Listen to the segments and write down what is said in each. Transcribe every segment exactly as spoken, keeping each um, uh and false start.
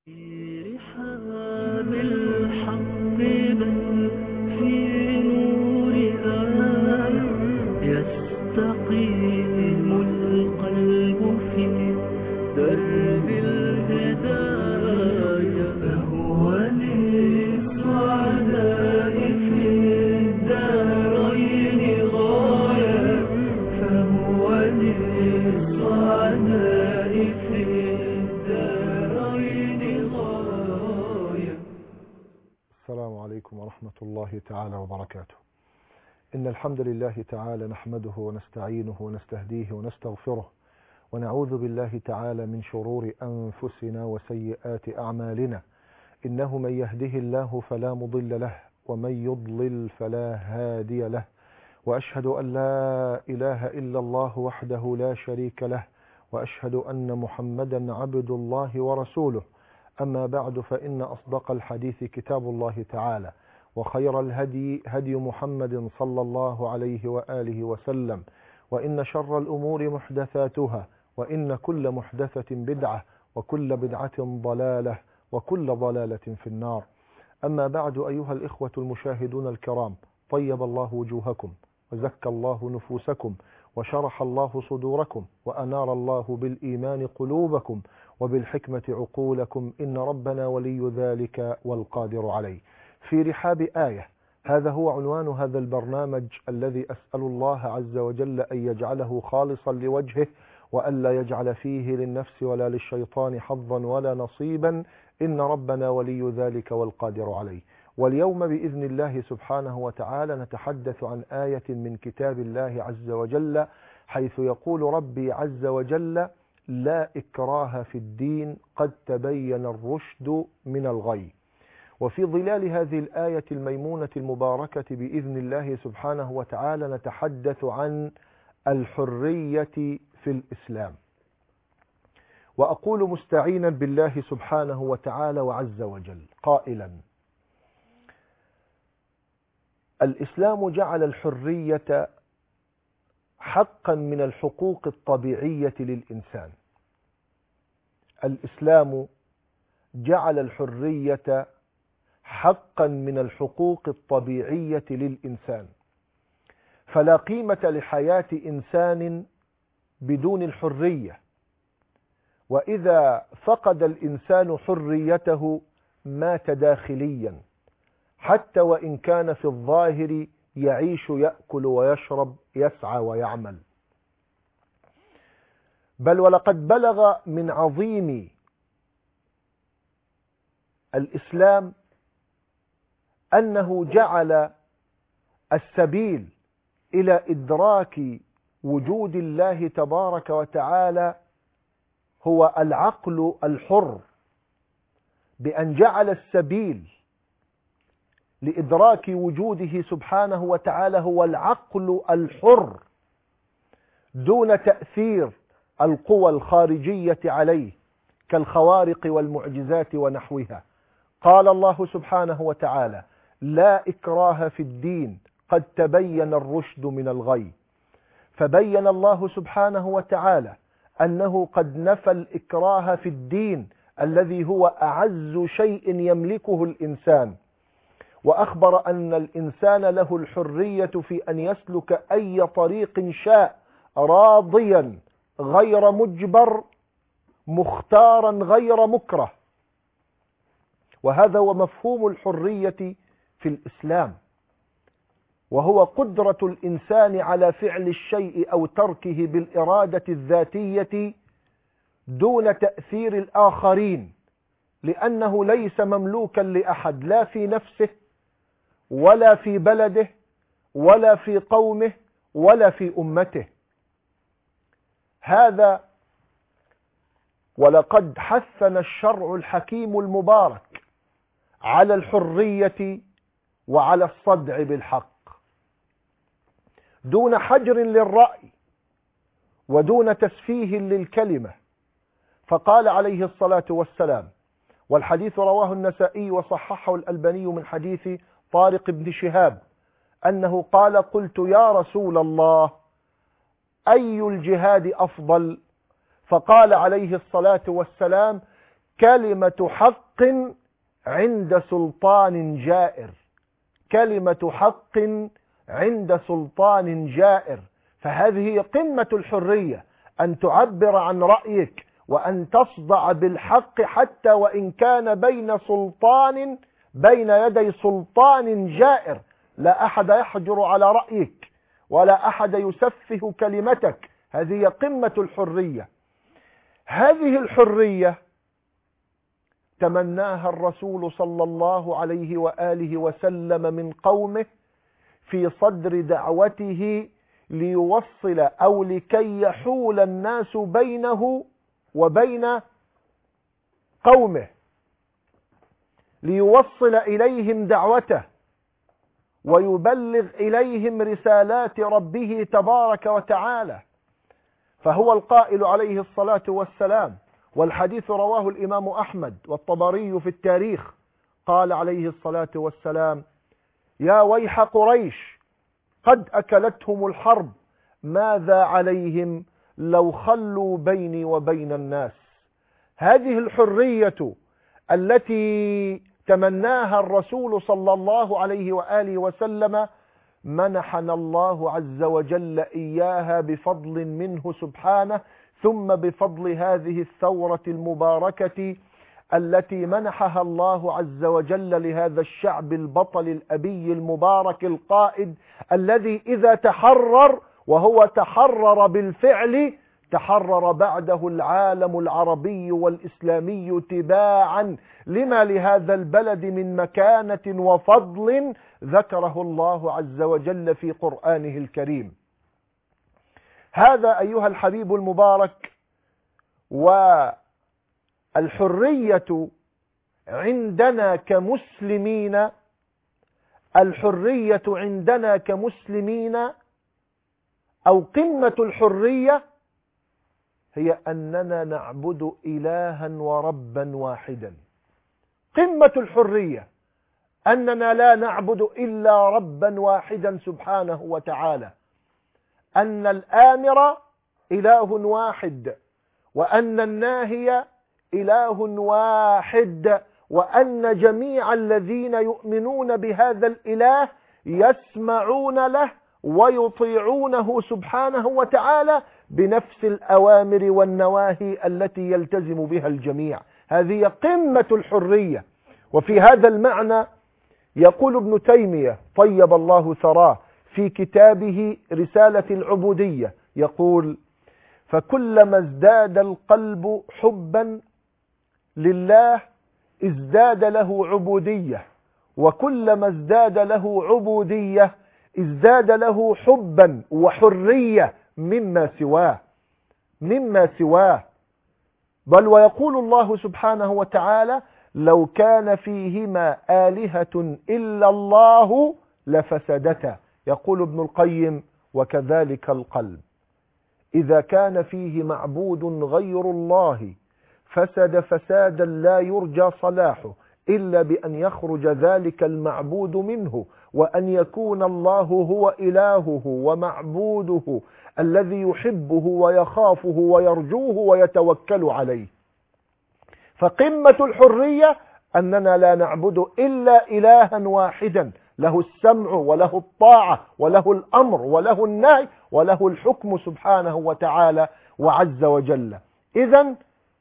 في رحاب الحق بل في نور آية يستقيم القلب في درب الهداية فهو للسعداء في الدارين غاية فهو للسعداء في الدارين غاية. السلام عليكم ورحمة الله تعالى وبركاته. إن الحمد لله تعالى نحمده ونستعينه ونستهديه ونستغفره ونعوذ بالله تعالى من شرور أنفسنا وسيئات أعمالنا. إنه من يهده الله فلا مضل له ومن يضلل فلا هادي له، وأشهد أن لا إله إلا الله وحده لا شريك له، وأشهد أن محمدا عبد الله ورسوله. أما بعد، فإن أصدق الحديث كتاب الله تعالى، وخير الهدي هدي محمد صلى الله عليه وآله وسلم، وإن شر الأمور محدثاتها، وإن كل محدثة بدعة، وكل بدعة ضلالة، وكل ضلالة في النار. أما بعد، أيها الإخوة المشاهدون الكرام، طيب الله وجوهكم وزكى الله نفوسكم وشرح الله صدوركم وأنار الله بالإيمان قلوبكم وبالحكمة عقولكم، إن ربنا ولي ذلك والقادر عليه. في رحاب آية، هذا هو عنوان هذا البرنامج الذي أسأل الله عز وجل أن يجعله خالصا لوجهه، وألا يجعل فيه للنفس ولا للشيطان حظا ولا نصيبا، إن ربنا ولي ذلك والقادر عليه. واليوم بإذن الله سبحانه وتعالى نتحدث عن آية من كتاب الله عز وجل، حيث يقول ربي عز وجل: لا إكراه في الدين قد تبين الرشد من الغي. وفي ظلال هذه الآية الميمونة المباركة بإذن الله سبحانه وتعالى نتحدث عن الحرية في الإسلام. وأقول مستعينا بالله سبحانه وتعالى وعز وجل قائلا: الإسلام جعل الحرية حقا من الحقوق الطبيعية للإنسان. الإسلام جعل الحرية حقا من الحقوق الطبيعية للإنسان، فلا قيمة لحياة إنسان بدون الحرية، وإذا فقد الإنسان حريته مات داخليا، حتى وإن كان في الظاهر يعيش يأكل ويشرب يسعى ويعمل. بل ولقد بلغ من عظيم الإسلام أنه جعل السبيل إلى إدراك وجود الله تبارك وتعالى هو العقل الحر، بأن جعل السبيل لإدراك وجوده سبحانه وتعالى هو العقل الحر دون تأثير القوى الخارجية عليه كالخوارق والمعجزات ونحوها. قال الله سبحانه وتعالى: لا إكراه في الدين قد تبين الرشد من الغي. فبين الله سبحانه وتعالى أنه قد نفى الإكراه في الدين الذي هو أعز شيء يملكه الإنسان، وأخبر أن الإنسان له الحرية في أن يسلك أي طريق شاء، راضيا غير مجبر، مختارا غير مكره. وهذا هو مفهوم الحرية في الإسلام، وهو قدرة الإنسان على فعل الشيء أو تركه بالإرادة الذاتية دون تأثير الآخرين، لأنه ليس مملوكا لأحد، لا في نفسه ولا في بلده ولا في قومه ولا في أمته. هذا ولقد حثنا الشرع الحكيم المبارك على الحرية وعلى الصدع بالحق، دون حجر للرأي ودون تسفيه للكلمة. فقال عليه الصلاة والسلام، والحديث رواه النسائي وصححه الألباني من حديث طارق بن شهاب، أنه قال: قلت يا رسول الله أي الجهاد أفضل؟ فقال عليه الصلاة والسلام: كلمة حق عند سلطان جائر، كلمة حق عند سلطان جائر. فهذه قمة الحرية، أن تعبر عن رأيك وأن تصدع بالحق حتى وإن كان بين سلطان بين يدي سلطان جائر. لا أحد يحجر على رأيك ولا أحد يسفه كلمتك. هذه قمة الحرية. هذه الحرية تمناها الرسول صلى الله عليه وآله وسلم من قومه في صدر دعوته ليوصل أو لكي يحول الناس بينه وبين قومه، ليوصل إليهم دعوته ويبلغ إليهم رسالات ربه تبارك وتعالى. فهو القائل عليه الصلاة والسلام، والحديث رواه الإمام أحمد والطبري في التاريخ، قال عليه الصلاة والسلام: يا ويح قريش قد أكلتهم الحرب، ماذا عليهم لو خلوا بيني وبين الناس. هذه الحرية التي تمناها الرسول صلى الله عليه وآله وسلم منحنا الله عز وجل إياها بفضل منه سبحانه، ثم بفضل هذه الثورة المباركة التي منحها الله عز وجل لهذا الشعب البطل الأبي المبارك القائد، الذي إذا تحرر، وهو تحرر بالفعل، تحرر بعده العالم العربي والإسلامي تباعا لما لهذا البلد من مكانة وفضل ذكره الله عز وجل في قرآنه الكريم. هذا أيها الحبيب المبارك. والحرية عندنا كمسلمين، الحرية عندنا كمسلمين أو قمة الحرية هي أننا نعبد إلها وربا واحدا. قمة الحرية أننا لا نعبد إلا ربا واحدا سبحانه وتعالى، أن الآمر إله واحد، وأن الناهي إله واحد، وأن جميع الذين يؤمنون بهذا الإله يسمعون له ويطيعونه سبحانه وتعالى بنفس الأوامر والنواهي التي يلتزم بها الجميع. هذه قمة الحرية. وفي هذا المعنى يقول ابن تيمية طيب الله ثراه في كتابه رسالة العبودية، يقول: فكلما ازداد القلب حبا لله ازداد له عبودية، وكلما ازداد له عبودية ازداد له حبا وحرية مما سواه مما سواه بل ويقول الله سبحانه وتعالى: لو كان فيهما آلهة إلا الله لفسدتا. يقول ابن القيم: وكذلك القلب إذا كان فيه معبود غير الله فسد فسادا لا يرجى صلاحه إلا بأن يخرج ذلك المعبود منه، وأن يكون الله هو إلهه ومعبوده الذي يحبه ويخافه ويرجوه ويتوكل عليه. فقمة الحرية أننا لا نعبد إلا إلها واحدا له السمع وله الطاعة وله الأمر وله النهي وله الحكم سبحانه وتعالى وعز وجل. إذن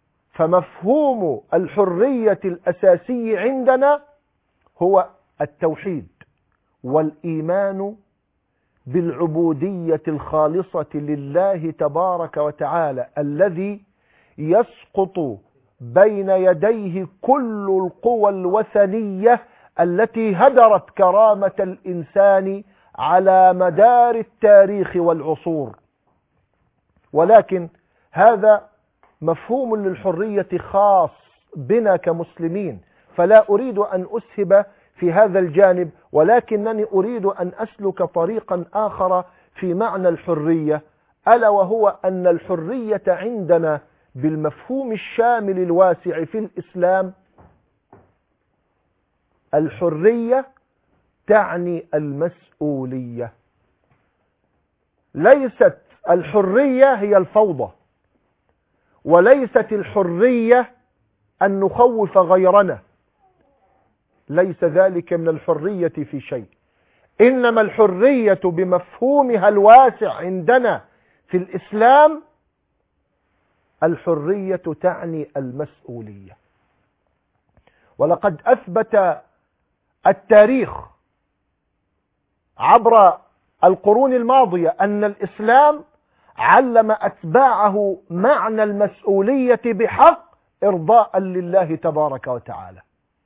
فمفهوم الحرية الأساسي عندنا هو التوحيد والإيمان بالعبودية الخالصة لله تبارك وتعالى، الذي يسقط بين يديه كل القوى الوثنية التي هدرت كرامة الإنسان على مدار التاريخ والعصور. ولكن هذا مفهوم للحرية خاص بنا كمسلمين، فلا أريد أن أسهب في هذا الجانب، ولكنني أريد أن أسلك طريقا آخر في معنى الحرية، ألا وهو أن الحرية عندنا بالمفهوم الشامل الواسع في الإسلام، الحرية تعني المسؤولية. ليست الحرية هي الفوضى، وليست الحرية أن نخوف غيرنا، ليس ذلك من الحرية في شيء. إنما الحرية بمفهومها الواسع عندنا في الإسلام، الحرية تعني المسؤولية. ولقد أثبت التاريخ عبر القرون الماضية أن الإسلام علم أتباعه معنى المسؤولية بحق إرضاء لله تبارك وتعالى.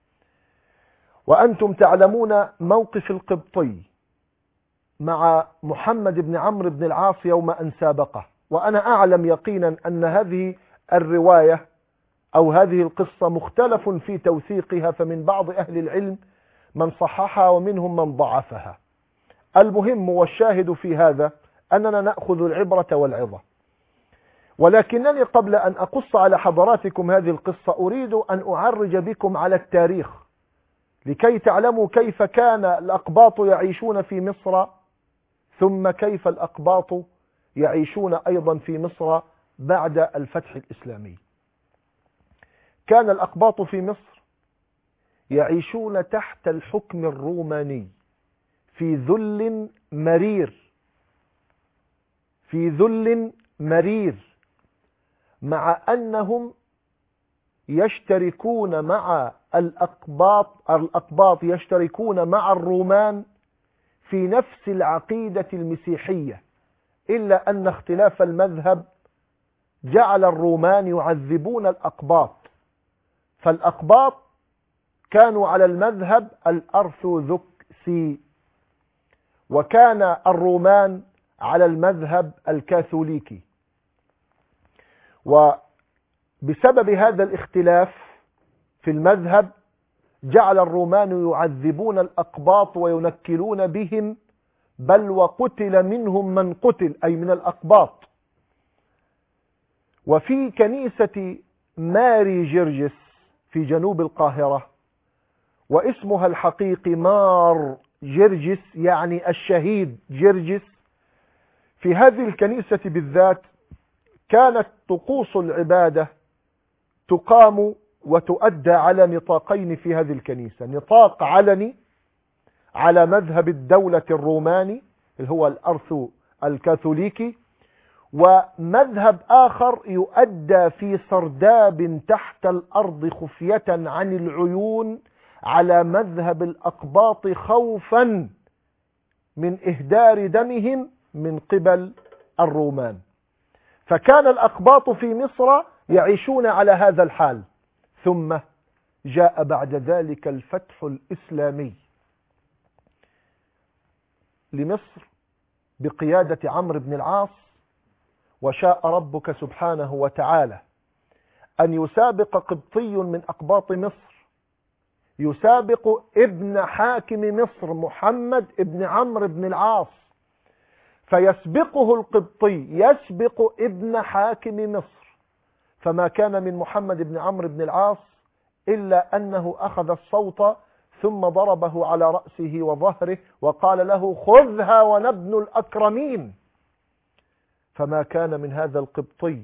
وأنتم تعلمون موقف القبطي مع محمد بن عمرو بن العاص يوم أن سابقه، وأنا أعلم يقينا أن هذه الرواية أو هذه القصة مختلف في توثيقها، فمن بعض أهل العلم من صححها ومنهم من ضعفها. المهم والشاهد في هذا أننا نأخذ العبرة والعظة. ولكنني قبل أن أقص على حضراتكم هذه القصة أريد أن أعرج بكم على التاريخ لكي تعلموا كيف كان الأقباط يعيشون في مصر، ثم كيف الأقباط يعيشون أيضا في مصر بعد الفتح الإسلامي. كان الأقباط في مصر يعيشون تحت الحكم الروماني في ذل مرير، في ذل مرير، مع أنهم يشتركون مع الأقباط الأقباط يشتركون مع الرومان في نفس العقيدة المسيحية، إلا أن اختلاف المذهب جعل الرومان يعذبون الأقباط، فالأقباط كانوا على المذهب الأرثوذكسي، وكان الرومان على المذهب الكاثوليكي. وبسبب هذا الاختلاف في المذهب جعل الرومان يعذبون الأقباط وينكلون بهم، بل وقتل منهم من قتل، أي من الأقباط. وفي كنيسة ماري جرجس في جنوب القاهرة، واسمها الحقيقي مار جرجس يعني الشهيد جرجس، في هذه الكنيسة بالذات كانت طقوس العبادة تقام وتؤدى على نطاقين في هذه الكنيسة: نطاق علني على مذهب الدولة الروماني اللي هو الأرثو الكاثوليكي، ومذهب آخر يؤدى في سرداب تحت الأرض خفية عن العيون على مذهب الأقباط، خوفا من إهدار دمهم من قبل الرومان. فكان الأقباط في مصر يعيشون على هذا الحال. ثم جاء بعد ذلك الفتح الإسلامي لمصر بقيادة عمرو بن العاص، وشاء ربك سبحانه وتعالى أن يسابق قبطي من أقباط مصر، يسابق ابن حاكم مصر محمد ابن عمرو بن العاص، فيسبقه القبطي يسبق ابن حاكم مصر. فما كان من محمد بن عمرو بن العاص إلا أنه أخذ الصوت ثم ضربه على رأسه وظهره وقال له: خذها ونبن الأكرمين. فما كان من هذا القبطي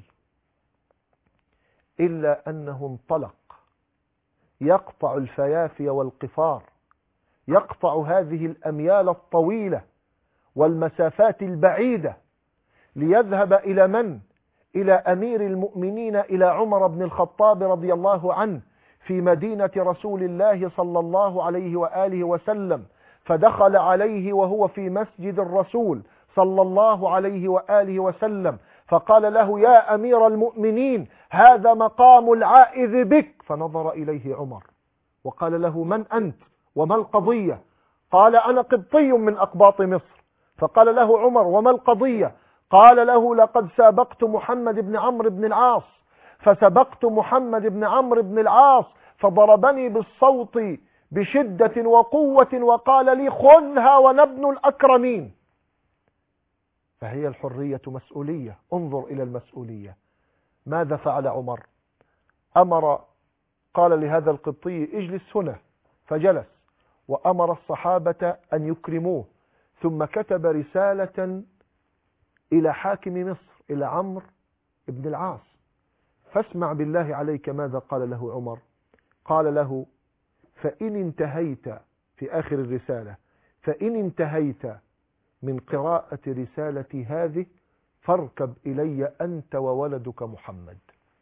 إلا أنه انطلق يقطع الفيافي والقفار، يقطع هذه الأميال الطويلة والمسافات البعيدة، ليذهب إلى من؟ إلى أمير المؤمنين، إلى عمر بن الخطاب رضي الله عنه في مدينة رسول الله صلى الله عليه وآله وسلم. فدخل عليه وهو في مسجد الرسول صلى الله عليه وآله وسلم، فقال له: يا أمير المؤمنين، هذا مقام العائذ بك. فنظر إليه عمر وقال له: من أنت وما القضية؟ قال: أنا قبطي من أقباط مصر. فقال له عمر: وما القضية؟ قال له: لقد سابقت محمد بن عمرو بن العاص، فسبقت محمد بن عمرو بن العاص فضربني بالصوت بشدة وقوة وقال لي: خذها ونبن الأكرمين. فهي الحرية مسؤولية. انظر إلى المسؤولية. ماذا فعل عمر؟ أمر، قال لهذا القبطي: اجلس هنا، فجلس، وأمر الصحابة أن يكرموه، ثم كتب رسالة إلى حاكم مصر، إلى عمرو بن العاص، فاسمع بالله عليك ماذا قال له عمر. قال له: فإن انتهيت، في آخر الرسالة، فإن انتهيت من قراءة رسالتي هذه فاركب إلي أنت وولدك محمد.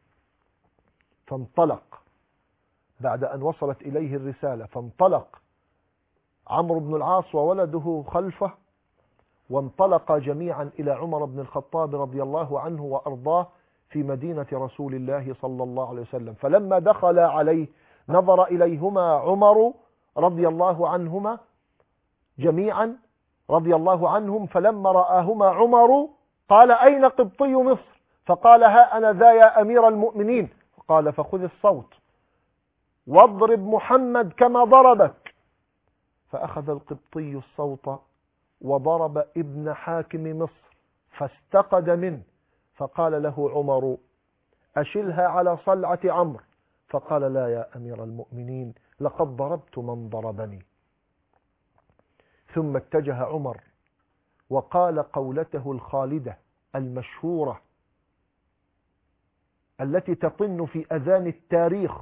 فانطلق بعد أن وصلت إليه الرسالة، فانطلق عمرو بن العاص وولده خلفه، وانطلق جميعا إلى عمر بن الخطاب رضي الله عنه وأرضاه في مدينة رسول الله صلى الله عليه وسلم. فلما دخل عليه نظر إليهما عمر رضي الله عنهما جميعا رضي الله عنهم، فلما رآهما عمر قال: أين قبطي مصر؟ فقال: ها أنا ذا يا أمير المؤمنين. قال: فخذ الصوت واضرب محمد كما ضربك. فأخذ القبطي الصوت وضرب ابن حاكم مصر فاستقد منه، فقال له عمر: أشلها على صلعة عمرو. فقال: لا يا أمير المؤمنين، لقد ضربت من ضربني. ثم اتجه عمر وقال قولته الخالدة المشهورة التي تطن في أذان التاريخ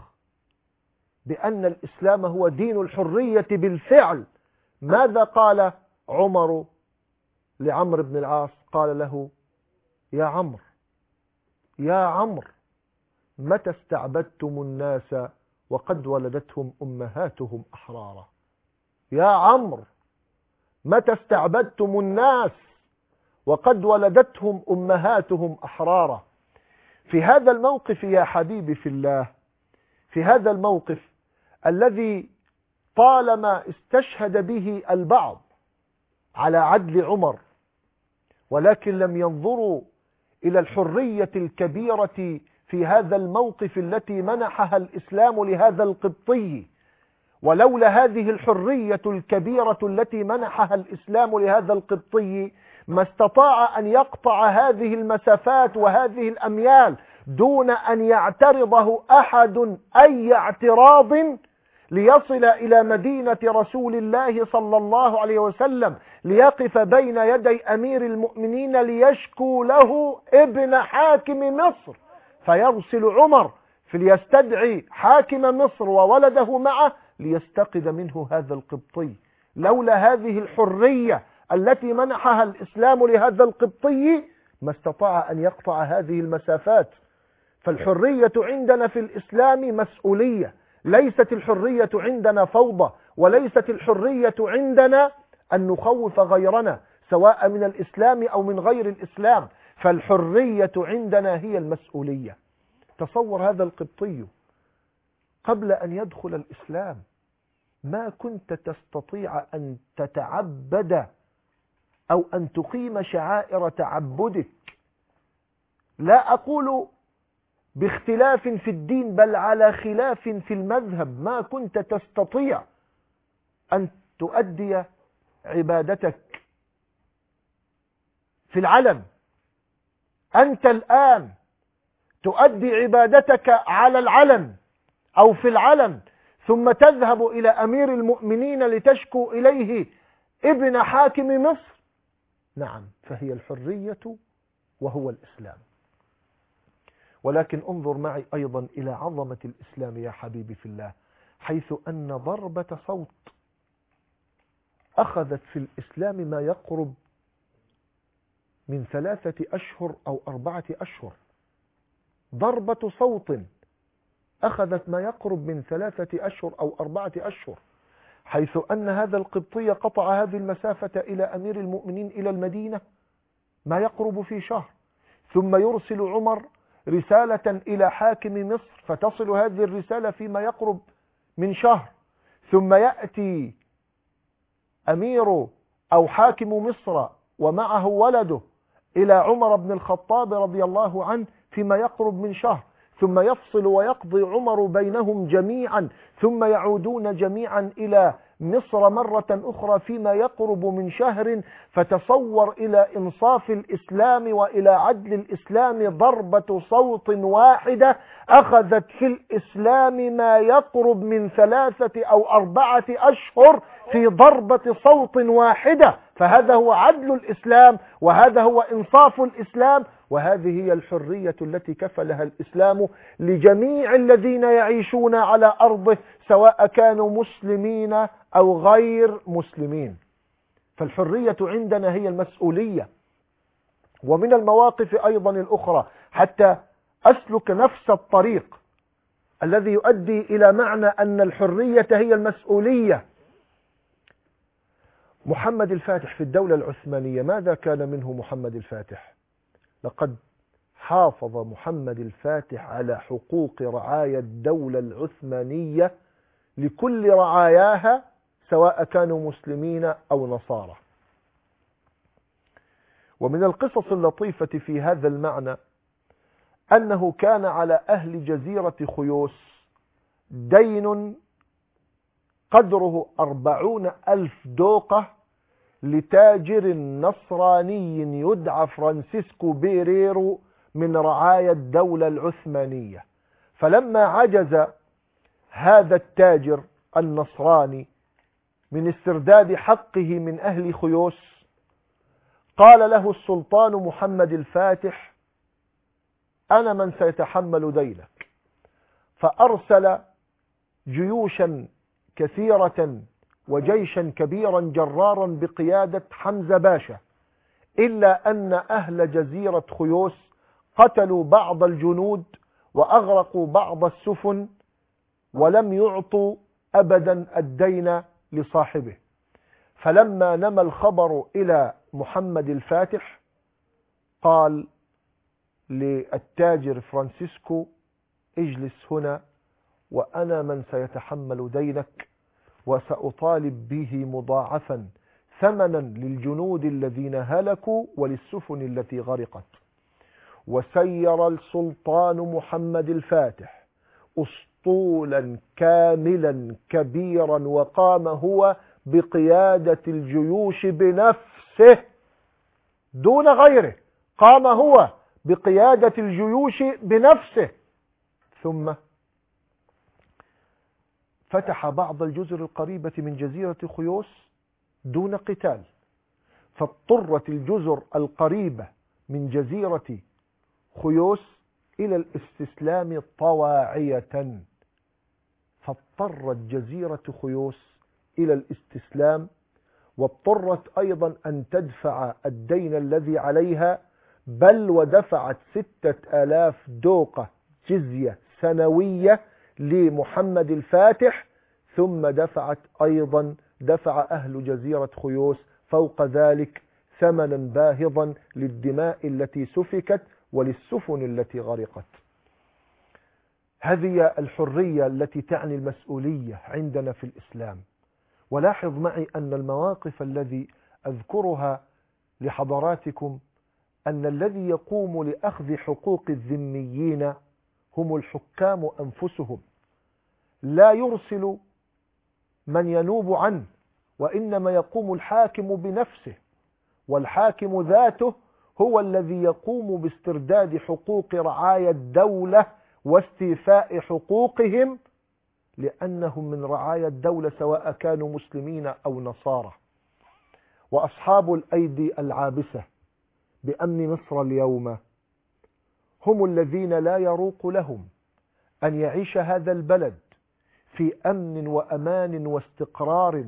بأن الإسلام هو دين الحرية بالفعل. ماذا قال عمر لعمرو بن العاص؟ قال له: يا عمرو يا عمرو متى استعبدتم الناس وقد ولدتهم أمهاتهم أحرارا؟ يا عمرو متى استعبدتم الناس وقد ولدتهم أمهاتهم أحرارا؟ في هذا الموقف يا حبيبي في الله، في هذا الموقف الذي طالما استشهد به البعض على عدل عمر، ولكن لم ينظروا إلى الحرية الكبيرة في هذا الموقف التي منحها الإسلام لهذا القبطي. ولولا هذه الحرية الكبيرة التي منحها الإسلام لهذا القبطي ما استطاع أن يقطع هذه المسافات وهذه الأميال دون أن يعترضه أحد أي اعتراض ليصل إلى مدينة رسول الله صلى الله عليه وسلم، ليقف بين يدي أمير المؤمنين ليشكو له ابن حاكم مصر، فيرسل عمر فليستدعي حاكم مصر وولده معه ليستقد منه هذا القبطي. لولا هذه الحرية التي منحها الإسلام لهذا القبطي ما استطاع أن يقطع هذه المسافات. فالحرية عندنا في الإسلام مسؤولية، ليست الحرية عندنا فوضى، وليست الحرية عندنا أن نخوف غيرنا سواء من الإسلام أو من غير الإسلام. فالحرية عندنا هي المسؤولية. تصور هذا القبطي قبل أن يدخل الإسلام ما كنت تستطيع أن تتعبد أو أن تقيم شعائر تعبدك، لا أقول باختلاف في الدين بل على خلاف في المذهب، ما كنت تستطيع أن تؤدي عبادتك في العلن. أنت الآن تؤدي عبادتك على العلن أو في العلن، ثم تذهب إلى أمير المؤمنين لتشكو إليه ابن حاكم مصر. نعم، فهي الحرية وهو الإسلام. ولكن انظر معي أيضا إلى عظمة الإسلام يا حبيبي في الله، حيث أن ضربة صوت أخذت في الإسلام ما يقرب من ثلاثة أشهر أو أربعة أشهر. ضربة صوت أخذت ما يقرب من ثلاثة أشهر أو أربعة أشهر، حيث أن هذا القبطي قطع هذه المسافة إلى أمير المؤمنين إلى المدينة ما يقرب في شهر، ثم يرسل عمر رسالة إلى حاكم مصر فتصل هذه الرسالة فيما يقرب من شهر، ثم يأتي أمير أو حاكم مصر ومعه ولده إلى عمر بن الخطاب رضي الله عنه فيما يقرب من شهر، ثم يفصل ويقضي عمر بينهم جميعا، ثم يعودون جميعا إلى مصر مرة أخرى فيما يقرب من شهر. فتصور إلى إنصاف الإسلام وإلى عدل الإسلام، ضربة صوت واحدة أخذت في الإسلام ما يقرب من ثلاثة أو أربعة أشهر في ضربة صوت واحدة. فهذا هو عدل الإسلام، وهذا هو إنصاف الإسلام، وهذه هي الحرية التي كفلها الإسلام لجميع الذين يعيشون على أرضه سواء كانوا مسلمين أو غير مسلمين. فالحرية عندنا هي المسؤولية. ومن المواقف أيضا الأخرى حتى أسلك نفس الطريق الذي يؤدي إلى معنى أن الحرية هي المسؤولية. محمد الفاتح في الدولة العثمانية، ماذا كان منه محمد الفاتح؟ لقد حافظ محمد الفاتح على حقوق رعايا الدولة العثمانية لكل رعاياها سواء كانوا مسلمين أو نصارى. ومن القصص اللطيفة في هذا المعنى أنه كان على أهل جزيرة خيوس دين قدره أربعون ألف دوقة لتاجر نصراني يدعى فرانسيسكو بيريرو من رعايا الدولة العثمانية. فلما عجز هذا التاجر النصراني من استرداد حقه من أهل خيوس قال له السلطان محمد الفاتح: أنا من سيتحمل دينك. فأرسل جيوشا كثيرة وجيشا كبيرا جرارا بقيادة حمزة باشا، إلا أن أهل جزيرة خيوس قتلوا بعض الجنود وأغرقوا بعض السفن ولم يعطوا أبدا الدين لصاحبه. فلما نمى الخبر إلى محمد الفاتح قال للتاجر فرانسيسكو: اجلس هنا وأنا من سيتحمل دينك وسأطالب به مضاعفا ثمنا للجنود الذين هلكوا وللسفن التي غرقت. وسير السلطان محمد الفاتح أسطولا كاملا كبيرا وقام هو بقيادة الجيوش بنفسه دون غيره، قام هو بقيادة الجيوش بنفسه. ثم فتح بعض الجزر القريبة من جزيرة خيوس دون قتال، فاضطرت الجزر القريبة من جزيرة خيوس إلى الاستسلام طواعية، فاضطرت جزيرة خيوس إلى الاستسلام، واضطرت أيضا أن تدفع الدين الذي عليها، بل ودفعت ستة آلاف دوقة جزية سنوية لمحمد الفاتح، ثم دفعت أيضا دفع أهل جزيرة خيوس فوق ذلك ثمنا باهظا للدماء التي سفكت وللسفن التي غرقت. هذه الحرية التي تعني المسؤولية عندنا في الإسلام. ولاحظ معي أن المواقف الذي أذكرها لحضراتكم أن الذي يقوم لأخذ حقوق الذميين هم الحكام أنفسهم، لا يرسل من ينوب عنه، وإنما يقوم الحاكم بنفسه، والحاكم ذاته هو الذي يقوم باسترداد حقوق رعايا الدولة واستيفاء حقوقهم، لأنهم من رعايا الدولة سواء كانوا مسلمين أو نصارى. وأصحاب الأيدي العابسة بأمن مصر اليوم هم الذين لا يروق لهم أن يعيش هذا البلد في أمن وأمان واستقرار،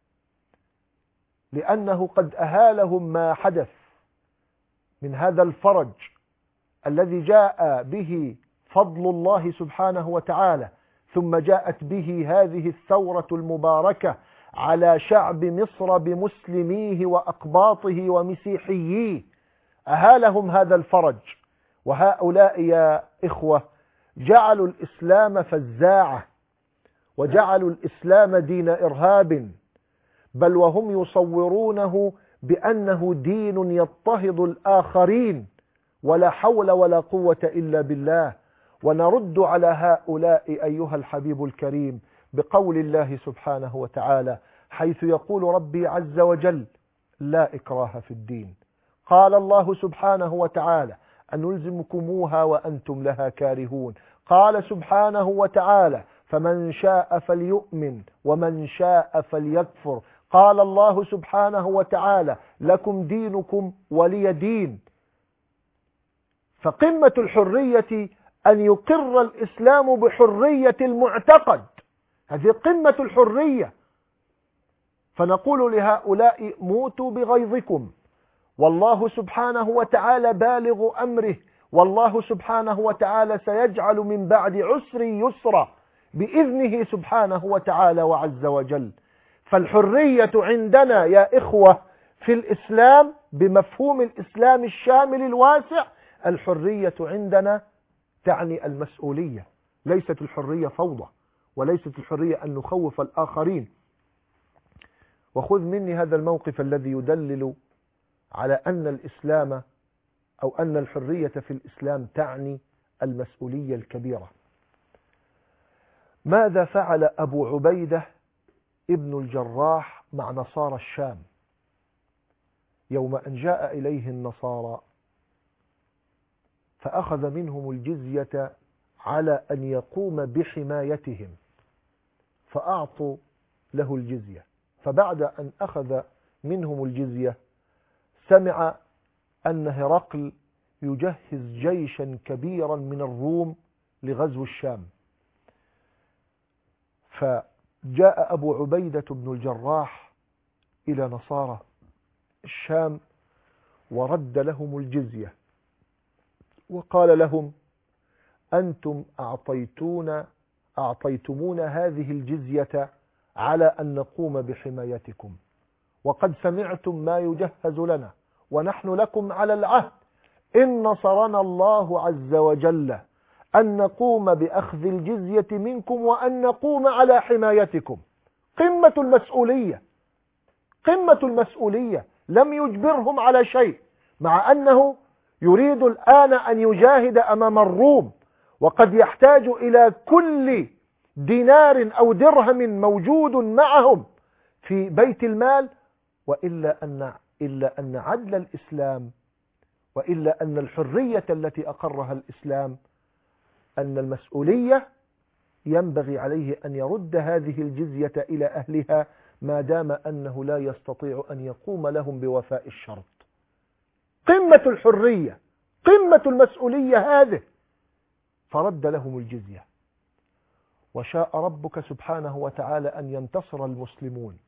لأنه قد أهالهم ما حدث من هذا الفرج الذي جاء به فضل الله سبحانه وتعالى، ثم جاءت به هذه الثورة المباركة على شعب مصر بمسلميه وأقباطه ومسيحييه، أهالهم هذا الفرج. وهؤلاء يا إخوة جعلوا الإسلام فزاعة، وجعلوا الإسلام دين إرهاب، بل وهم يصورونه بأنه دين يضطهد الآخرين، ولا حول ولا قوة إلا بالله. ونرد على هؤلاء أيها الحبيب الكريم بقول الله سبحانه وتعالى، حيث يقول ربي عز وجل: لا إكراه في الدين. قال الله سبحانه وتعالى: أنلزمكموها وأنتم لها كارهون. قال سبحانه وتعالى: فمن شاء فليؤمن ومن شاء فليكفر. قال الله سبحانه وتعالى: لكم دينكم ولي دين. فقمة الحرية أن يقر الإسلام بحرية المعتقد، هذه قمة الحرية. فنقول لهؤلاء موتوا بغيظكم، والله سبحانه وتعالى بالغ أمره، والله سبحانه وتعالى سيجعل من بعد عسر يسرا بإذنه سبحانه وتعالى وعز وجل. فالحرية عندنا يا إخوة في الإسلام بمفهوم الإسلام الشامل الواسع، الحرية عندنا تعني المسؤولية. ليست الحرية فوضى، وليست الحرية أن نخوف الآخرين. وخذ مني هذا الموقف الذي يدلل على أن الإسلام أو أن الحرية في الإسلام تعني المسؤولية الكبيرة. ماذا فعل أبو عبيدة ابن الجراح مع نصارى الشام يوم أن جاء إليه النصارى فأخذ منهم الجزية على أن يقوم بحمايتهم، فأعطوا له الجزية. فبعد أن أخذ منهم الجزية سمع أن هرقل يجهز جيشا كبيرا من الروم لغزو الشام، فجاء أبو عبيدة بن الجراح إلى نصارى الشام ورد لهم الجزية وقال لهم: أنتم أعطيتون أعطيتمون هذه الجزية على أن نقوم بحمايتكم، وقد سمعتم ما يجهز لنا، ونحن لكم على العهد إن نصرنا الله عز وجل أن نقوم بأخذ الجزية منكم وأن نقوم على حمايتكم. قمة المسؤولية، قمة المسؤولية. لم يجبرهم على شيء، مع أنه يريد الآن أن يجاهد أمام الروم، وقد يحتاج إلى كل دينار أو درهم موجود معهم في بيت المال، وإلا أن إلا أن عدل الإسلام وإلا أن الحرية التي أقرها الإسلام أن المسؤولية ينبغي عليه أن يرد هذه الجزية إلى أهلها ما دام أنه لا يستطيع أن يقوم لهم بوفاء الشرط. قمة الحرية، قمة المسؤولية هذه. فرد لهم الجزية، وشاء ربك سبحانه وتعالى أن ينتصر المسلمون،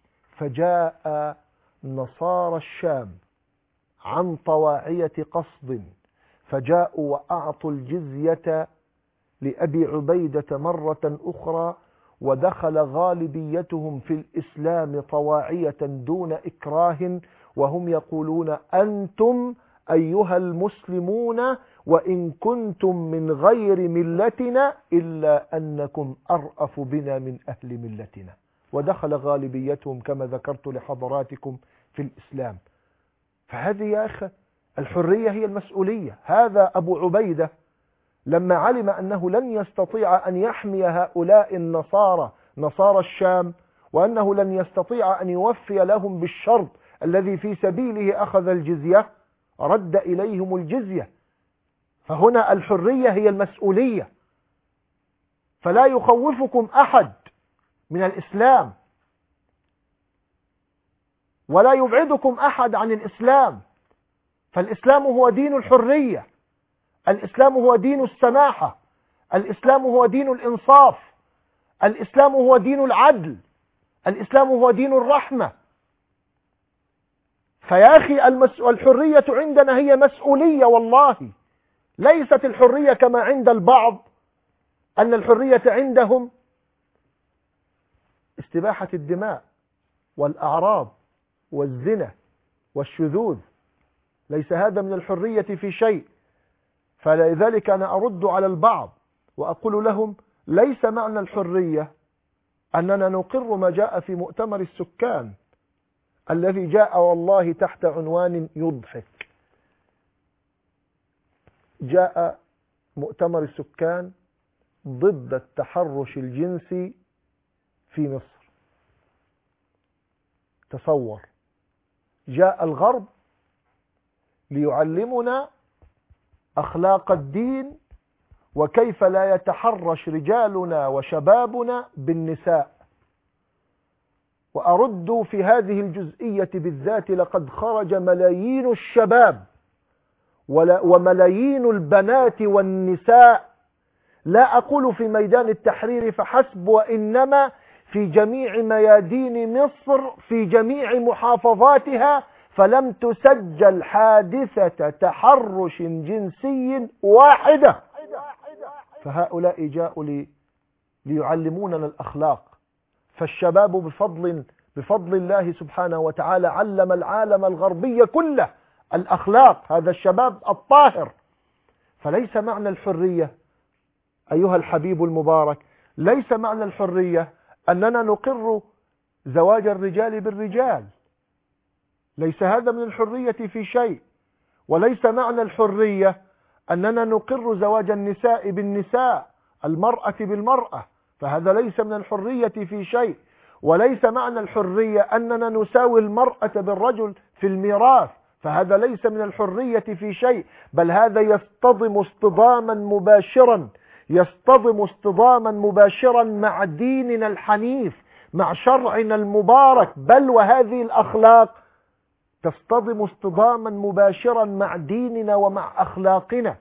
فجاء نصارى الشام عن طواعية قصد، فجاءوا وأعطوا الجزية لأبي عبيدة مرة أخرى، ودخل غالبيتهم في الإسلام طواعية دون إكراه، وهم يقولون: أنتم أيها المسلمون وإن كنتم من غير ملتنا إلا أنكم أرأف بنا من أهل ملتنا. ودخل غالبيتهم كما ذكرت لحضراتكم في الإسلام. فهذه يا أخي الحرية هي المسؤولية. هذا أبو عبيدة لما علم أنه لن يستطيع أن يحمي هؤلاء النصارى نصارى الشام، وأنه لن يستطيع أن يوفي لهم بالشرط الذي في سبيله أخذ الجزية، رد إليهم الجزية. فهنا الحرية هي المسؤولية. فلا يخوفكم أحد من الإسلام، ولا يبعدكم أحد عن الإسلام، فالإسلام هو دين الحرية، الإسلام هو دين السماحة، الإسلام هو دين الإنصاف، الإسلام هو دين العدل، الإسلام هو دين الرحمة. فيا أخي الحرية عندنا هي مسؤولية، والله ليست الحرية كما عند البعض أن الحرية عندهم استباحة الدماء والأعراض والزنا والشذوذ. ليس هذا من الحرية في شيء. فلذلك أنا أرد على البعض وأقول لهم: ليس معنى الحرية أننا نقر ما جاء في مؤتمر السكان الذي جاء والله تحت عنوان يضحك. جاء مؤتمر السكان ضد التحرش الجنسي في مصر. تصور، جاء الغرب ليعلمنا أخلاق الدين وكيف لا يتحرش رجالنا وشبابنا بالنساء. وأرد في هذه الجزئية بالذات: لقد خرج ملايين الشباب وملايين البنات والنساء، لا أقول في ميدان التحرير فحسب، وإنما في جميع ميادين مصر في جميع محافظاتها، فلم تسجل حادثة تحرش جنسي واحدة. فهؤلاء جاءوا لي ليعلموننا الأخلاق. فالشباب بفضل بفضل الله سبحانه وتعالى علم العالم الغربي كله الأخلاق، هذا الشباب الطاهر. فليس معنى الحرية أيها الحبيب المبارك، ليس معنى الحرية أننا نقر زواج الرجال بالرجال، ليس هذا من الحرية في شيء. وليس معنى الحرية أننا نقر زواج النساء بالنساء، المرأة بالمرأة، فهذا ليس من الحرية في شيء. وليس معنى الحرية أننا نساوي المرأة بالرجل في الميراث، فهذا ليس من الحرية في شيء، بل هذا يصطدم اصطداما مباشرا يصطدم اصطداما مباشرا مع ديننا الحنيف، مع شرعنا المبارك، بل وهذه الأخلاق تصطدم اصطداما مباشرا مع ديننا ومع أخلاقنا.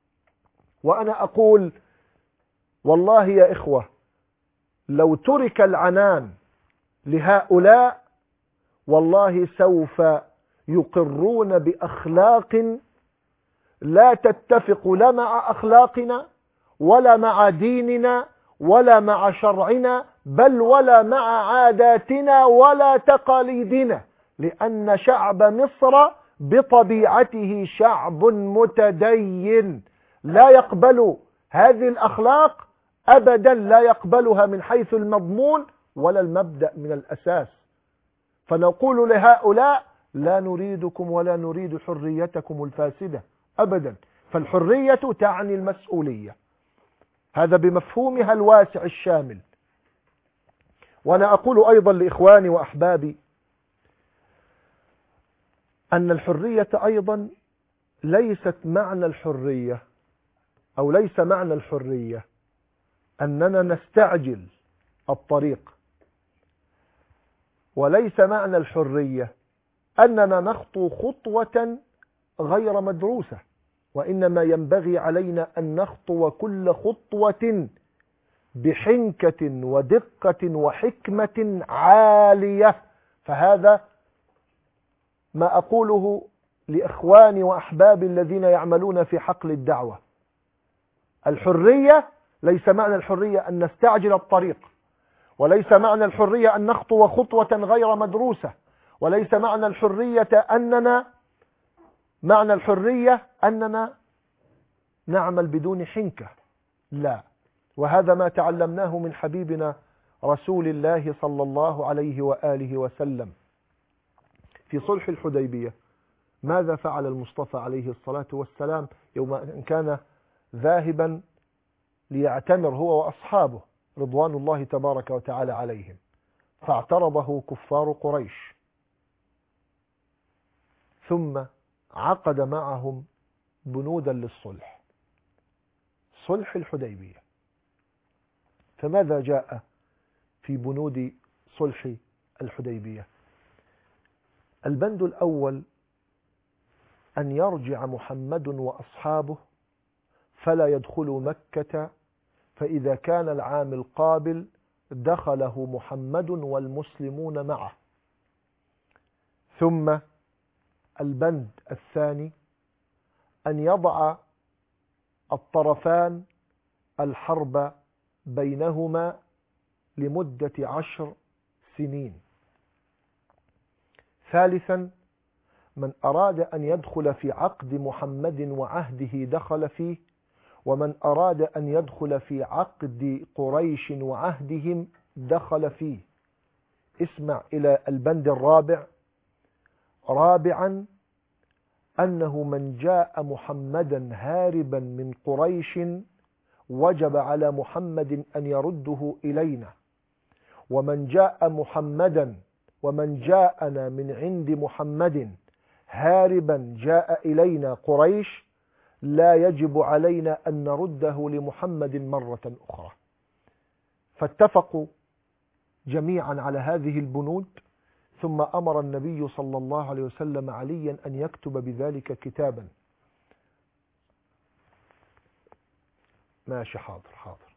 وأنا أقول والله يا إخوة، لو ترك العنان لهؤلاء والله سوف يقرون بأخلاق لا تتفق لا مع أخلاقنا ولا مع ديننا ولا مع شرعنا، بل ولا مع عاداتنا ولا تقاليدنا، لأن شعب مصر بطبيعته شعب متدين لا يقبل هذه الأخلاق أبدا، لا يقبلها من حيث المضمون ولا المبدأ من الأساس. فنقول لهؤلاء لا نريدكم ولا نريد حريتكم الفاسدة أبدا، فالحرية تعني المسؤولية، هذا بمفهومها الواسع الشامل. وأنا أقول أيضا لإخواني وأحبابي أن الحرية أيضا ليست معنى الحرية أو ليس معنى الحرية أننا نستعجل الطريق، وليس معنى الحرية أننا نخطو خطوة غير مدروسة، وإنما ينبغي علينا أن نخطو كل خطوة بحنكة ودقة وحكمة عالية. فهذا ما أقوله لإخواني وأحبابي الذين يعملون في حقل الدعوة. الحرية ليس معنى الحرية أن نستعجل الطريق، وليس معنى الحرية أن نخطو خطوة غير مدروسة، وليس معنى الحرية أننا معنى الحرية أننا نعمل بدون حنكة، لا. وهذا ما تعلمناه من حبيبنا رسول الله صلى الله عليه وآله وسلم في صلح الحديبية. ماذا فعل المصطفى عليه الصلاة والسلام يوم أن كان ذاهبا ليعتمر هو وأصحابه رضوان الله تبارك وتعالى عليهم؟ فاعترضه كفار قريش، ثم عقد معهم بنودا للصلح، صلح الحديبية. فماذا جاء في بنود صلح الحديبية؟ البند الأول أن يرجع محمد وأصحابه فلا يدخلوا مكة، فإذا كان العام القابل دخله محمد والمسلمون معه. ثم البند الثاني أن يضع الطرفان الحرب بينهما لمدة عشر سنين. ثالثا من أراد أن يدخل في عقد محمد وعهده دخل فيه، ومن أراد أن يدخل في عقد قريش وعهدهم دخل فيه. اسمع إلى البند الرابع. رابعا أنه من جاء محمدا هاربا من قريش وجب على محمد أن يرده إلينا، ومن جاء محمدا ومن جاءنا من عند محمد هاربا جاء إلينا قريش لا يجب علينا أن نرده لمحمد مرة أخرى. فاتفقوا جميعا على هذه البنود، ثم أمر النبي صلى الله عليه وسلم عليا أن يكتب بذلك كتابا. ماشي حاضر حاضر.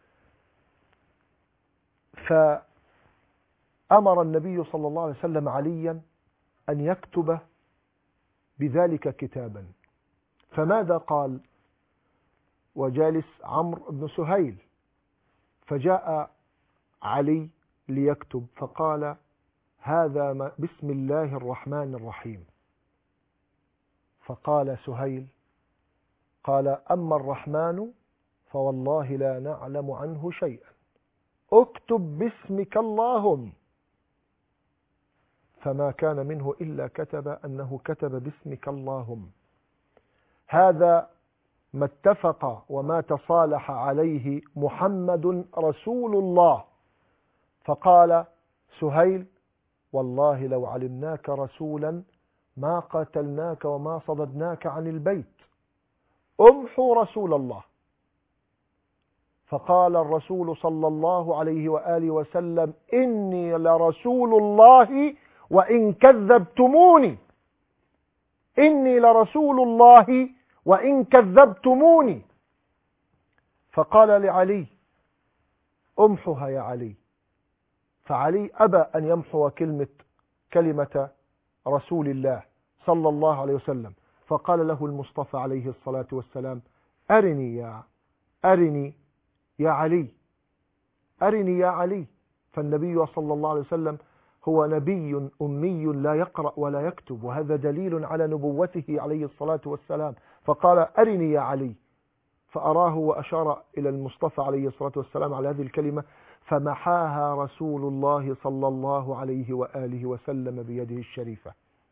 فأمر النبي صلى الله عليه وسلم عليا أن يكتب بذلك كتابا. فماذا قال؟ وجالس عمرو بن سهيل، فجاء علي ليكتب فقال هذا بسم الله الرحمن الرحيم. فقال سهيل قال أما الرحمن فوالله لا نعلم عنه شيئا، اكتب باسمك اللهم. فما كان منه إلا كتب أنه كتب باسمك اللهم. هذا ما اتفق وما تصالح عليه محمد رسول الله. فقال سهيل والله لو علمناك رسولا ما قاتلناك وما صددناك عن البيت، امحوا رسول الله. فقال الرسول صلى الله عليه وآله وسلم إني لرسول الله وإن كذبتموني، إني لرسول الله وإن كذبتموني. فقال لعلي امحها يا علي. فعلي أبى أن يمحو كلمة كلمة رسول الله صلى الله عليه وسلم. فقال له المصطفى عليه الصلاة والسلام أرني يا أرني يا علي، أرني يا علي. فالنبي صلى الله عليه وسلم هو نبي أمي لا يقرأ ولا يكتب، وهذا دليل على نبوته عليه الصلاة والسلام. فقال أرني يا علي، فأراه وأشار إلى المصطفى عليه الصلاة والسلام على هذه الكلمة، فمحاها رسول الله صلى الله عليه وآله وسلم بيده الشريفة.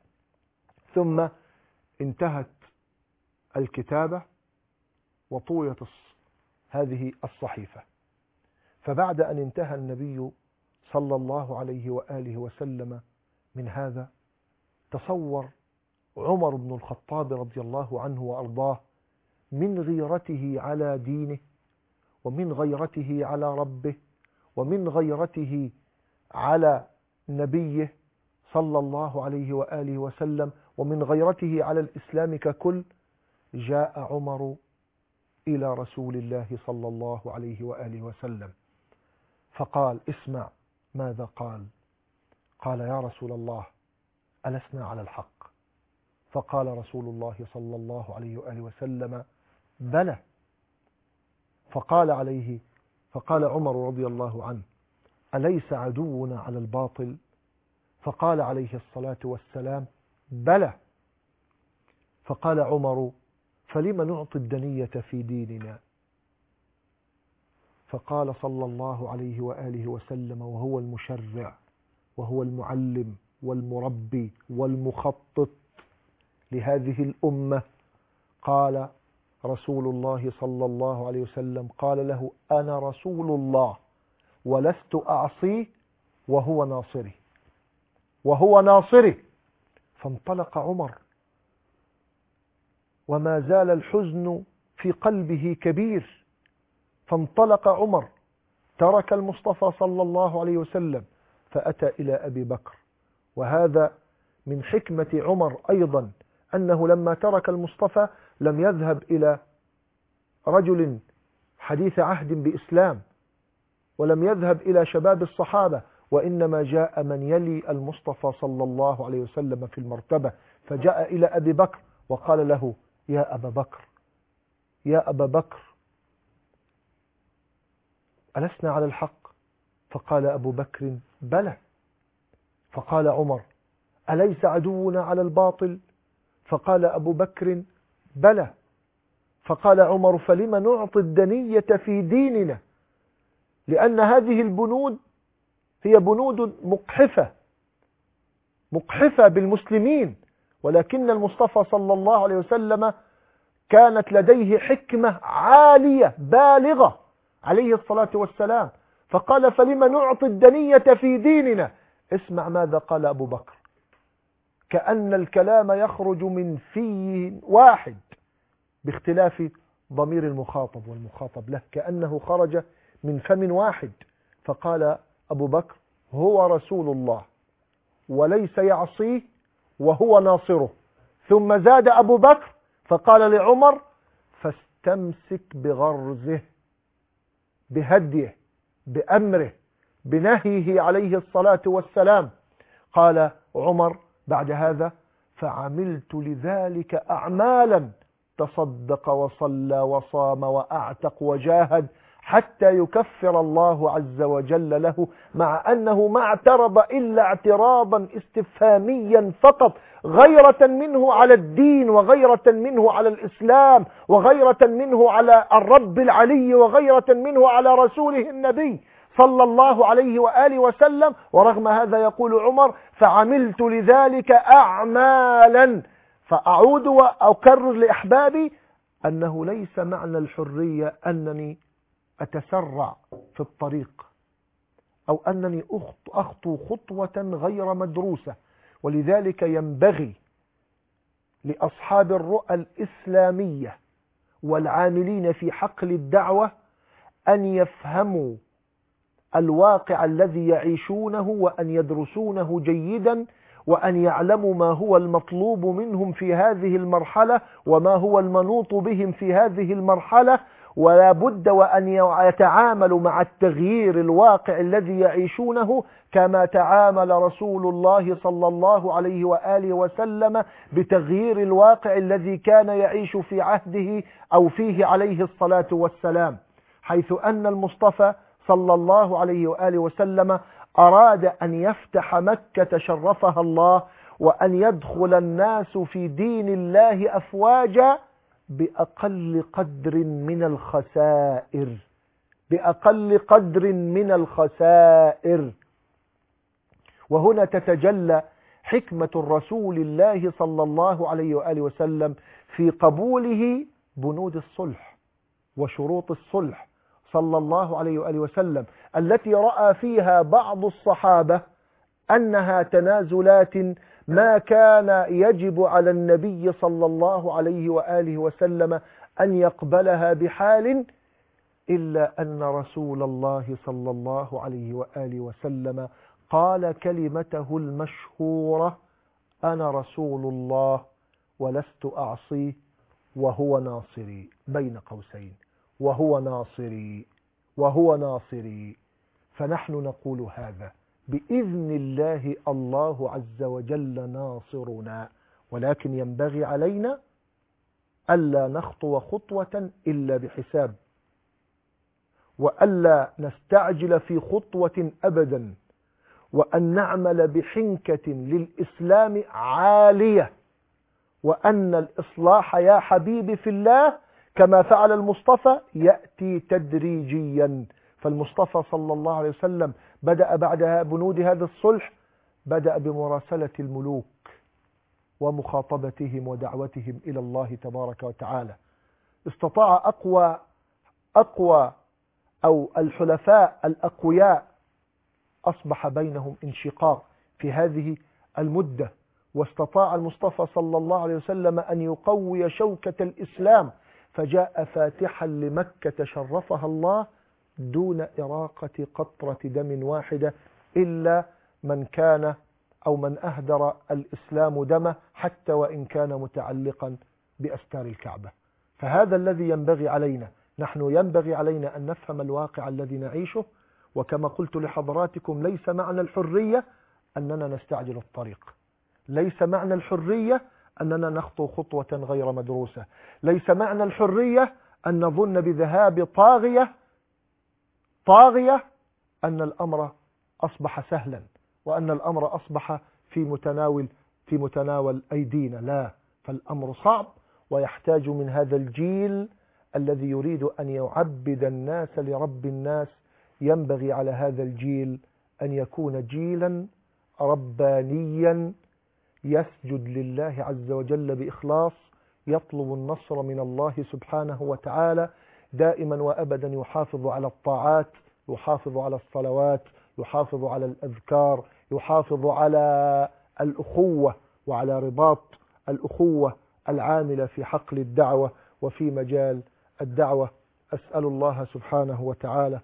ثم انتهت الكتابة وطويت هذه الصحيفة. فبعد أن انتهى النبي صلى الله عليه وآله وسلم من هذا، تصور عمر بن الخطاب رضي الله عنه وأرضاه من غيرته على دينه، ومن غيرته على ربه، ومن غيرته على نبيه صلى الله عليه وآله وسلم، ومن غيرته على الإسلام ككل، جاء عمر إلى رسول الله صلى الله عليه وآله وسلم فقال اسمع ماذا قال. قال يا رسول الله ألسنا على الحق؟ فقال رسول الله صلى الله عليه وآله وسلم بلى. فقال عليه فقال عمر رضي الله عنه أليس عدونا على الباطل؟ فقال عليه الصلاة والسلام بلى. فقال عمر فلم نعطي الدنية في ديننا؟ فقال صلى الله عليه وآله وسلم وهو المشرع وهو المعلم والمربي والمخطط لهذه الأمة، قال رسول الله صلى الله عليه وسلم قال له أنا رسول الله ولست أعصيه وهو ناصري وهو ناصري. فانطلق عمر وما زال الحزن في قلبه كبير. فانطلق عمر ترك المصطفى صلى الله عليه وسلم فأتى إلى أبي بكر. وهذا من حكمة عمر أيضا أنه لما ترك المصطفى لم يذهب إلى رجل حديث عهد بإسلام، ولم يذهب إلى شباب الصحابة، وإنما جاء من يلي المصطفى صلى الله عليه وسلم في المرتبة، فجاء إلى أبي بكر وقال له يا أبا بكر يا أبا بكر ألسنا على الحق؟ فقال أبو بكر بلى. فقال عمر أليس عدونا على الباطل؟ فقال أبو بكر بلى. فقال عمر فلم نعطي الدنية في ديننا؟ لأن هذه البنود هي بنود مقحفة مقحفة بالمسلمين، ولكن المصطفى صلى الله عليه وسلم كانت لديه حكمة عالية بالغة عليه الصلاة والسلام، فقال فلم نعطي الدنية في ديننا؟ اسمع ماذا قال أبو بكر، كأن الكلام يخرج من في واحد باختلاف ضمير المخاطب والمخاطب له، كأنه خرج من فم واحد. فقال أبو بكر هو رسول الله وليس يعصيه وهو ناصره. ثم زاد أبو بكر فقال لعمر تمسك بغرزه، بهديه، بأمره، بنهيه عليه الصلاة والسلام. قال عمر بعد هذا: فعملت لذلك أعمالا، تصدق وصلى وصام وأعتق وجاهد حتى يكفر الله عز وجل له، مع أنه ما اعترض إلا اعتراضا استفهاميا فقط، غيرة منه على الدين، وغيرة منه على الإسلام، وغيرة منه على الرب العلي، وغيرة منه على رسوله النبي صلى الله عليه وآله وسلم. ورغم هذا يقول عمر: فعملت لذلك أعمالا. فأعود وأكرر لأحبابي أنه ليس معنى الحرية أنني أتسرع في الطريق، أو أنني أخطو خطوة غير مدروسة. ولذلك ينبغي لأصحاب الرؤى الإسلامية والعاملين في حقل الدعوة أن يفهموا الواقع الذي يعيشونه، وأن يدرسونه جيدا، وأن يعلموا ما هو المطلوب منهم في هذه المرحلة، وما هو المنوط بهم في هذه المرحلة. ولا بد وأن يتعاملوا مع التغيير الواقع الذي يعيشونه كما تعامل رسول الله صلى الله عليه وآله وسلم بتغيير الواقع الذي كان يعيش في عهده أو فيه عليه الصلاة والسلام، حيث أن المصطفى صلى الله عليه وآله وسلم أراد أن يفتح مكة شرفها الله، وأن يدخل الناس في دين الله أفواجا بأقل قدر من الخسائر، بأقل قدر من الخسائر. وهنا تتجلى حكمة الرسول الله صلى الله عليه وآله وسلم في قبوله بنود الصلح وشروط الصلح صلى الله عليه وآله وسلم، التي رأى فيها بعض الصحابة أنها تنازلات ما كان يجب على النبي صلى الله عليه وآله وسلم أن يقبلها بحال، إلا أن رسول الله صلى الله عليه وآله وسلم قال كلمته المشهورة: أنا رسول الله ولست أعصيه وهو ناصري، بين قوسين، وهو ناصري، وهو ناصري. فنحن نقول هذا بإذن الله، الله عز وجل ناصرنا، ولكن ينبغي علينا ألا نخطو خطوة إلا بحساب، وألا نستعجل في خطوة أبدا، وأن نعمل بحنكة للإسلام عالية، وأن الإصلاح يا حبيبي في الله كما فعل المصطفى يأتي تدريجيا. فالمصطفى صلى الله عليه وسلم بدأ بعد بنود هذا الصلح، بدأ بمراسلة الملوك ومخاطبتهم ودعوتهم إلى الله تبارك وتعالى. استطاع أقوى أقوى أو الحلفاء الأقوياء أصبح بينهم انشقاق في هذه المدة، واستطاع المصطفى صلى الله عليه وسلم أن يقوي شوكة الإسلام، فجاء فاتحا لمكة شرفها الله دون إراقة قطرة دم واحدة، إلا من كان أو من أهدر الإسلام دمه، حتى وإن كان متعلقا بأستار الكعبة. فهذا الذي ينبغي علينا، نحن ينبغي علينا أن نفهم الواقع الذي نعيشه. وكما قلت لحضراتكم، ليس معنى الحرية أننا نستعجل الطريق، ليس معنى الحرية أننا نخطو خطوة غير مدروسة، ليس معنى الحرية أن نظن بذهاب طاغية طاغية أن الأمر أصبح سهلا، وأن الأمر أصبح في متناول في متناول أيدينا. لا، فالأمر صعب، ويحتاج من هذا الجيل الذي يريد أن يعبد الناس لرب الناس، ينبغي على هذا الجيل أن يكون جيلا ربانيا يسجد لله عز وجل بإخلاص، يطلب النصر من الله سبحانه وتعالى، دائما وأبدا يحافظ على الطاعات، يحافظ على الصلوات، يحافظ على الأذكار، يحافظ على الأخوة وعلى رباط الأخوة العاملة في حقل الدعوة وفي مجال الدعوة. أسأل الله سبحانه وتعالى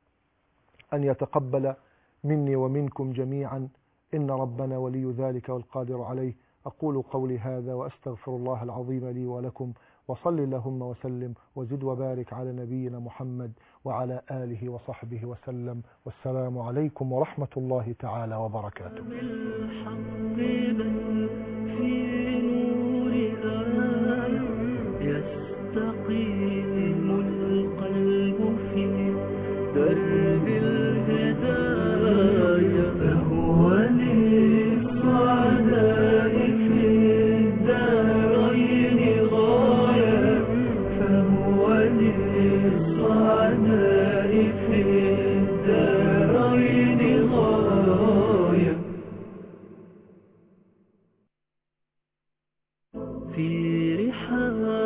أن يتقبل مني ومنكم جميعا، إن ربنا ولي ذلك والقادر عليه. أقول قولي هذا وأستغفر الله العظيم لي ولكم، وصل اللهم وسلم وزد وبارك على نبينا محمد وعلى آله وصحبه وسلم. والسلام عليكم ورحمة الله تعالى وبركاته. بالحق بل في نورها يستقيم القلب في درب الهداية، فهو للسعداء في الدارين غاية، فهو للسعداء في الدارين غاية. في رحاب